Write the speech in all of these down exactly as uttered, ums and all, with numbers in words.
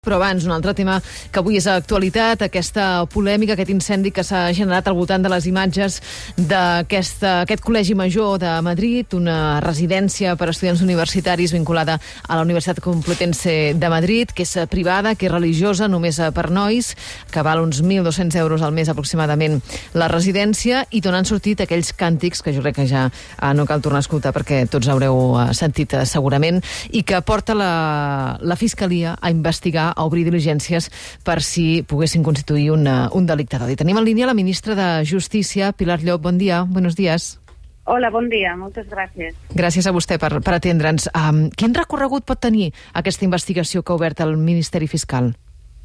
Però abans, un altre tema que avui és actualitat, aquesta polèmica, aquest incendi que s'ha generat al voltant de les imatges d'aquest Col·legi Major de Madrid, una residència per a estudiants universitaris vinculada a la Universitat Complutense de Madrid, que és privada, que és religiosa, només per nois, que val uns mil dos-cents euros al mes aproximadament la residència, i d'on han sortit aquells càntics, que jo crec que ja no cal tornar a escoltar perquè tots haureu sentit segurament, i que porta la, la Fiscalia a investigar, a obrir diligències per si poguessin constituir una, un delicte d'odi. Tenim en línia la ministra de Justícia, Pilar Llop. Bon dia, buenos días. Hola, bon dia, moltes gràcies. Gràcies a vostè per, per atendre'ns. Um, quin recorregut pot tenir aquesta investigació que ha obert el Ministeri Fiscal?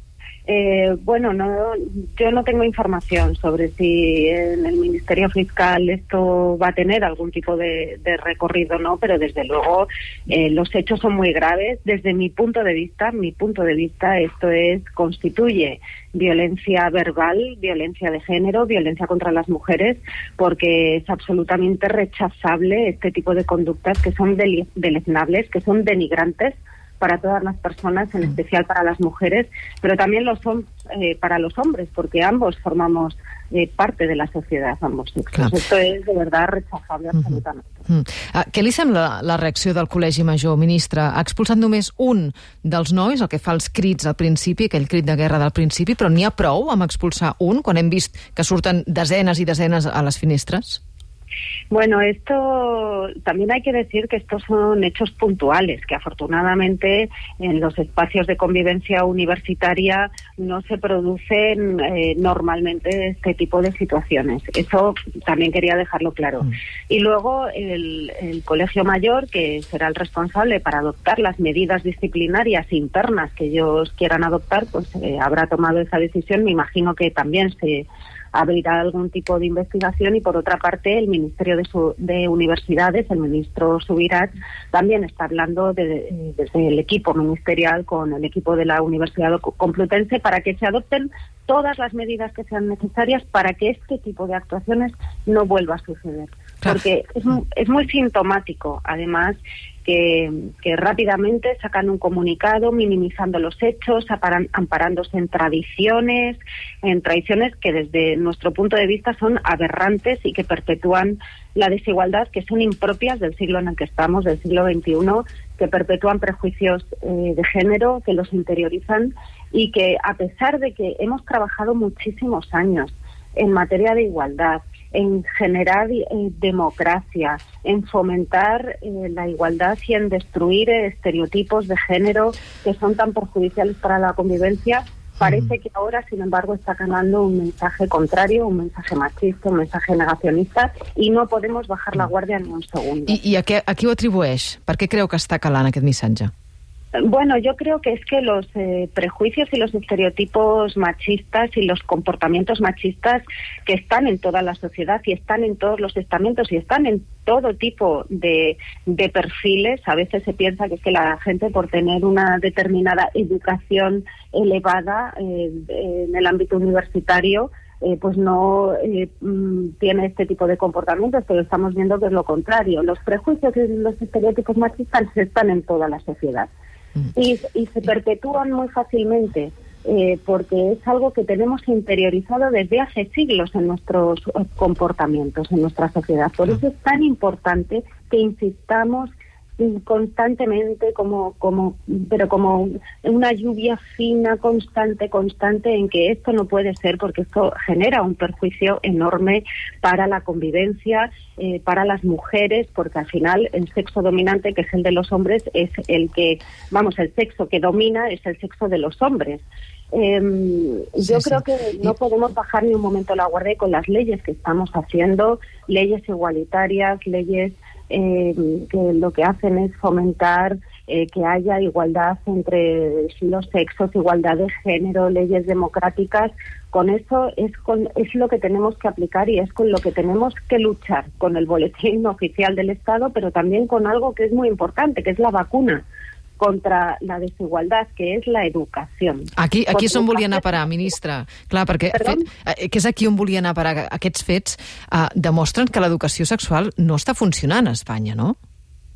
Eh, bueno, no, yo no tengo información sobre si en el Ministerio Fiscal esto va a tener algún tipo de, de recorrido o no, pero desde luego eh, los hechos son muy graves. Desde mi punto de vista, mi punto de vista, esto es constituye violencia verbal, violencia de género, violencia contra las mujeres, porque es absolutamente rechazable este tipo de conductas que son deleznables, que son denigrantes para todas las personas, en especial para las mujeres, pero también lo son eh, para los hombres, porque ambos formamos eh, parte de la sociedad, ambos sexos. Clar. Esto es de verdad rechazable uh-huh. absolutamente. Uh-huh. Uh, què li sembla la reacció del Col·legi Major, ministre? Ha expulsat només un dels nois, el que fa els crits al principi, aquell crit de guerra del principi, però n'hi ha prou amb expulsar un, quan hem vist que surten desenes i desenes a les finestres? Bueno, esto también hay que decir que estos son hechos puntuales, que afortunadamente en los espacios de convivencia universitaria no se producen eh, normalmente este tipo de situaciones. Eso también quería dejarlo claro. Mm. Y luego el, el Colegio Mayor, que será el responsable para adoptar las medidas disciplinarias internas que ellos quieran adoptar, pues eh, habrá tomado esa decisión. Me imagino que también se abrirá algún tipo de investigación, y por otra parte el Ministerio de, su, de Universidades, el ministro Subirats, también está hablando de, de, desde el equipo ministerial con el equipo de la Universidad Complutense para que se adopten todas las medidas que sean necesarias para que este tipo de actuaciones no vuelva a suceder. Porque es, es muy sintomático, además, que, que rápidamente sacan un comunicado minimizando los hechos, aparan, amparándose en tradiciones, en tradiciones que desde nuestro punto de vista son aberrantes y que perpetúan la desigualdad, que son impropias del siglo en el que estamos, del siglo veintiuno, que perpetúan prejuicios eh, de género, que los interiorizan, y que a pesar de que hemos trabajado muchísimos años en materia de igualdad, en generar eh, democracia, en fomentar eh, la igualdad y en destruir eh, estereotipos de género que son tan perjudiciales para la convivencia, parece que ahora, sin embargo, está ganando un mensaje contrario, un mensaje machista, un mensaje negacionista, i no podemos bajar la guardia ni un segundo. I, i a, què, a qui ho atribueix? Per què creu que està calant aquest missatge? Bueno, yo creo que es que los eh, prejuicios y los estereotipos machistas y los comportamientos machistas que están en toda la sociedad y están en todos los estamentos y están en todo tipo de, de perfiles. A veces se piensa que es que la gente, por tener una determinada educación elevada eh, en el ámbito universitario, Eh, pues no eh, tiene este tipo de comportamientos, pero estamos viendo que es lo contrario. Los prejuicios y los estereotipos machistas están en toda la sociedad y, y se perpetúan muy fácilmente eh, porque es algo que tenemos interiorizado desde hace siglos en nuestros comportamientos, en nuestra sociedad. Por eso es tan importante que insistamos constantemente, como, como, pero como una lluvia fina, constante, constante, en que esto no puede ser, porque esto genera un perjuicio enorme para la convivencia, eh, para las mujeres, porque al final el sexo dominante, que es el de los hombres, es el que, vamos, el sexo que domina es el sexo de los hombres. Eh, sí, yo sí. creo que no podemos bajar ni un momento la guardia con las leyes que estamos haciendo, leyes igualitarias, leyes Eh, que lo que hacen es fomentar eh, que haya igualdad entre los sexos, igualdad de género, leyes democráticas. Con eso es, con, es lo que tenemos que aplicar y es con lo que tenemos que luchar, con el boletín oficial del Estado, pero también con algo que es muy importante, que es la vacuna contra la desigualdad, que és la educació. Aquí, aquí és on volia anar a parar, ministra. Clar, perquè fet, que és aquí on volia anar a parar. Aquests fets eh, demostren que l'educació sexual no està funcionant a Espanya, no?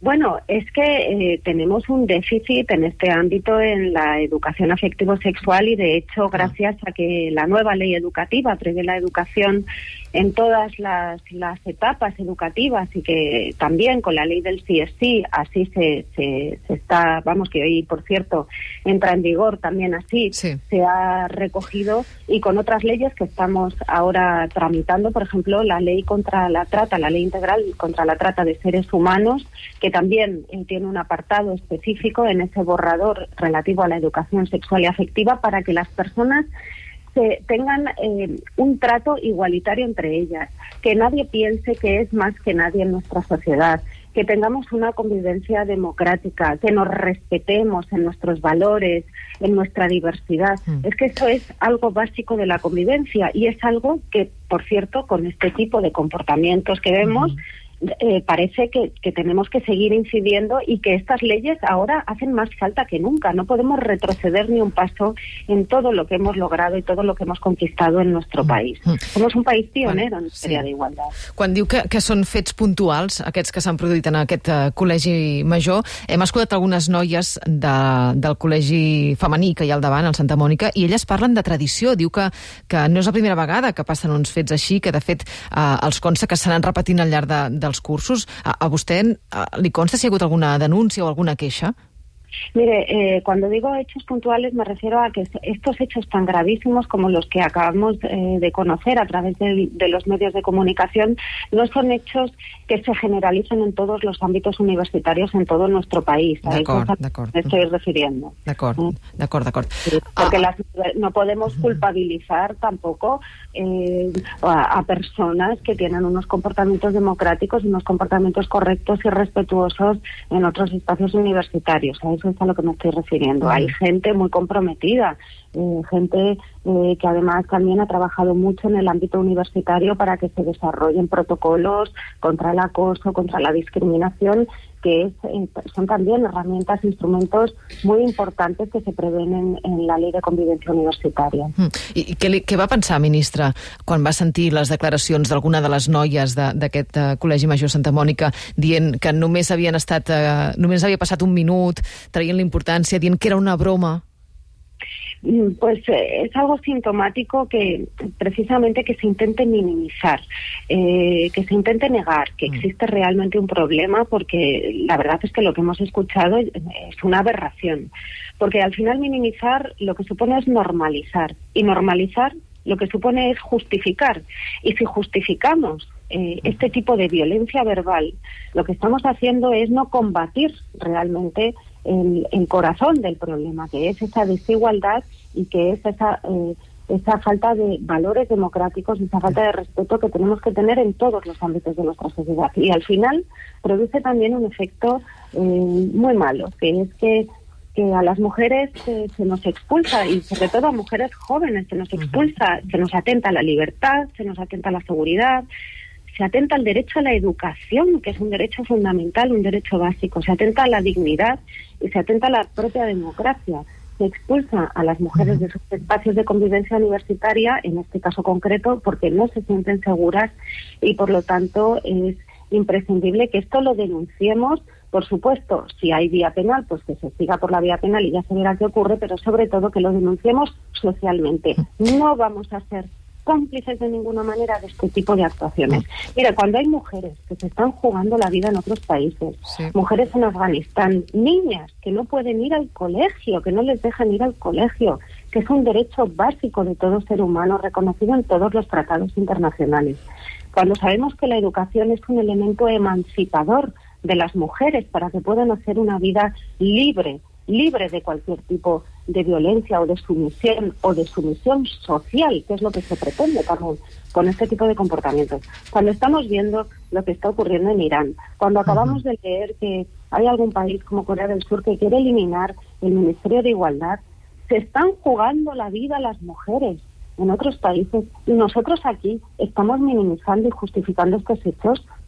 Bueno, es que eh, tenemos un déficit en este ámbito en la educación afectivo-sexual y, de hecho, gracias a que la nueva ley educativa prevé la educación en todas las, las etapas educativas y que también con la ley del C S I así se, se, se está, vamos, que hoy, por cierto, entra en vigor también así, sí. se ha recogido, y con otras leyes que estamos ahora tramitando, por ejemplo, la ley contra la trata, la ley integral contra la trata de seres humanos, que también eh, tiene un apartado específico en ese borrador relativo a la educación sexual y afectiva para que las personas se tengan eh, un trato igualitario entre ellas, que nadie piense que es más que nadie en nuestra sociedad, que tengamos una convivencia democrática, que nos respetemos en nuestros valores, en nuestra diversidad. Mm. Es que eso es algo básico de la convivencia y es algo que, por cierto, con este tipo de comportamientos que vemos, mm. Eh, parece que, que tenemos que seguir incidiendo y que estas leyes ahora hacen más falta que nunca. No podemos retroceder ni un paso en todo lo que hemos logrado y todo lo que hemos conquistado en nuestro país. Mm. Somos un país pionero quan, en matèria sí. d'igualtat. Quan diu que, que són fets puntuals, aquests que s'han produït en aquest uh, col·legi major, hem escoltat algunes noies de, del col·legi femení que hi ha al davant, al Santa Mònica, i elles parlen de tradició. Diu que, que no és la primera vegada que passen uns fets així, que de fet uh, els consta que s'anan repetint al llarg de, de els cursos. A, a vostè a, li consta si hi ha hagut alguna denúncia o alguna queixa? Mire, eh, cuando digo hechos puntuales me refiero a que estos hechos tan gravísimos como los que acabamos eh, de conocer a través de, de los medios de comunicación no son hechos que se generalicen en todos los ámbitos universitarios en todo nuestro país. A eso me estoy refiriendo. De acuerdo, de acuerdo, de acuerdo. Sí, porque ah. las, no podemos culpabilizar tampoco eh, a, a personas que tienen unos comportamientos democráticos y unos comportamientos correctos y respetuosos en otros espacios universitarios. A eso es a lo que me estoy refiriendo. Uh-huh. Hay gente muy comprometida, eh, gente eh, que además también ha trabajado mucho en el ámbito universitario para que se desarrollen protocolos contra el acoso, contra la discriminación, que es, eh, son también herramientas, instrumentos muy importantes que se prevén en, en la Ley de Convivencia Universitària. Mm. I, i què, li, què va pensar, ministra, quan va sentir les declaracions d'alguna de les noies d'aquest uh, Col·legi Major Santa Mònica dient que només havien estat, uh, només havia passat un minut, traient la importància, dient que era una broma? Pues eh, es algo sintomático que precisamente que se intente minimizar, eh, que se intente negar que existe realmente un problema, porque la verdad es que lo que hemos escuchado es una aberración, porque al final minimizar lo que supone es normalizar, y normalizar lo que supone es justificar, y si justificamos eh, este tipo de violencia verbal, lo que estamos haciendo es no combatir realmente el, el corazón del problema, que es esa desigualdad y que es esa, eh, esa falta de valores democráticos y esa falta de respeto que tenemos que tener en todos los ámbitos de nuestra sociedad. Y al final produce también un efecto eh, muy malo, que es que que a las mujeres eh, se nos expulsa, y sobre todo a mujeres jóvenes se nos expulsa, se nos atenta a la libertad, se nos atenta a la seguridad, se atenta al derecho a la educación, que es un derecho fundamental, un derecho básico, se atenta a la dignidad y se atenta a la propia democracia. Se expulsa a las mujeres de sus espacios de convivencia universitaria, en este caso concreto, porque no se sienten seguras, y por lo tanto es imprescindible que esto lo denunciemos. Por supuesto, si hay vía penal, pues que se siga por la vía penal y ya se verá qué ocurre, pero sobre todo que lo denunciemos socialmente. No vamos a ser cómplices de ninguna manera de este tipo de actuaciones. Mira, cuando hay mujeres que se están jugando la vida en otros países, sí. mujeres en Afganistán, niñas que no pueden ir al colegio, que no les dejan ir al colegio, que es un derecho básico de todo ser humano reconocido en todos los tratados internacionales. Cuando sabemos que la educación es un elemento emancipador de las mujeres para que puedan hacer una vida libre, libre de cualquier tipo de violencia o de sumisión o de sumisión social, que es lo que se pretende también con este tipo de comportamientos. Cuando estamos viendo lo que está ocurriendo en Irán, cuando acabamos de leer que hay algún país como Corea del Sur que quiere eliminar el Ministerio de Igualdad, se están jugando la vida las mujeres en otros países, y nosotros aquí estamos minimizando y justificando estos hechos.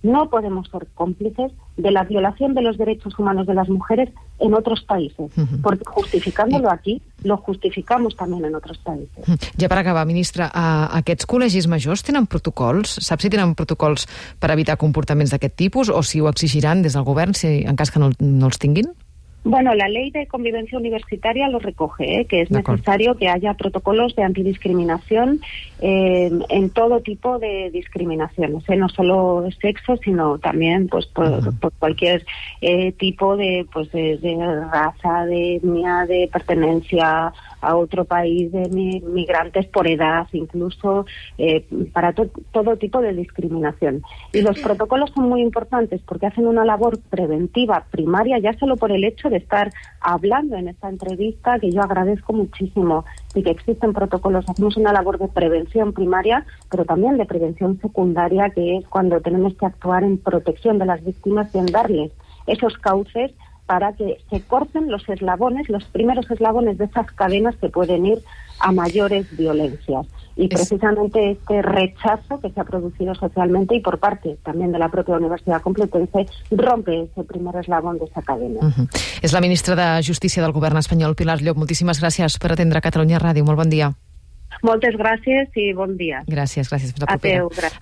No podemos ser cómplices de la violación de los derechos humanos de las mujeres en otros países, uh-huh. porque justificándolo aquí, lo justificamos també en otros países. Uh-huh. Ja per acabar, ministra, uh, aquests col·legis majors tenen protocols? Saps si tenen protocols per evitar comportaments d'aquest tipus o si ho exigiran des del govern si en cas que no, no els tinguin? Bueno, la ley de convivencia universitaria lo recoge, ¿eh? que es necesario que haya protocolos de antidiscriminación eh, en todo tipo de discriminaciones, ¿eh? no solo sexo, sino también pues por, uh-huh. por cualquier eh, tipo de, pues, de, de raza, de etnia, de pertenencia a otro país, de mi, migrantes por edad, incluso eh, para to- todo tipo de discriminación. Y los protocolos son muy importantes porque hacen una labor preventiva primaria, ya solo por el hecho de estar hablando en esta entrevista, que yo agradezco muchísimo, y que existen protocolos. Hacemos una labor de prevención primaria, pero también de prevención secundaria, que es cuando tenemos que actuar en protección de las víctimas y en darles esos cauces para que se corten los eslabones, los primeros eslabones de esas cadenas que pueden ir a mayores violencias. Y precisamente este rechazo que se ha producido socialmente y por parte también de la propia Universidad Complutense rompe ese primer eslabón de esa cadena. Uh-huh. És la ministra de Justícia del govern espanyol, Pilar Llop. Moltíssimes gràcies per atendre Catalunya Ràdio. Molt bon dia. Moltes gràcies i bon dia. Gràcies, gràcies. Fins la propera. Adéu, gràcies.